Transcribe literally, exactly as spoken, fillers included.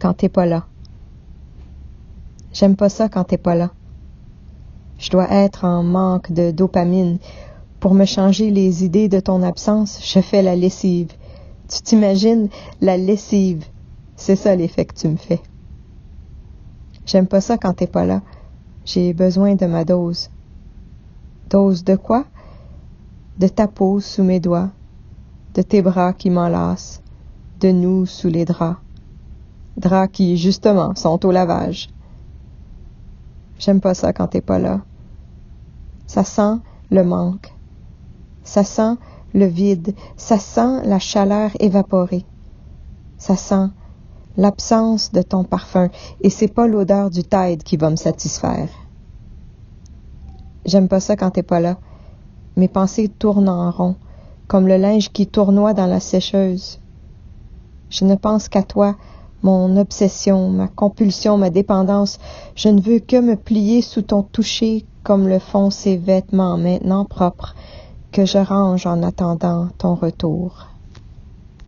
quand t'es pas là. J'aime pas ça quand t'es pas là. Je dois être en manque de dopamine. Pour me changer les idées de ton absence, je fais la lessive. Tu t'imagines la lessive? C'est ça l'effet que tu me fais. J'aime pas ça quand t'es pas là. J'ai besoin de ma dose. Dose de quoi? De ta peau sous mes doigts, de tes bras qui m'enlacent, de nous sous les draps. Draps qui, justement, sont au lavage. J'aime pas ça quand t'es pas là. Ça sent le manque. Ça sent le vide. Ça sent la chaleur évaporée. Ça sent l'absence de ton parfum. Et c'est pas l'odeur du Tide qui va me satisfaire. J'aime pas ça quand t'es pas là. Mes pensées tournent en rond, comme le linge qui tournoie dans la sécheuse. Je ne pense qu'à toi, mon obsession, ma compulsion, ma dépendance. Je ne veux que me plier sous ton toucher comme le font ces vêtements maintenant propres que je range en attendant ton retour.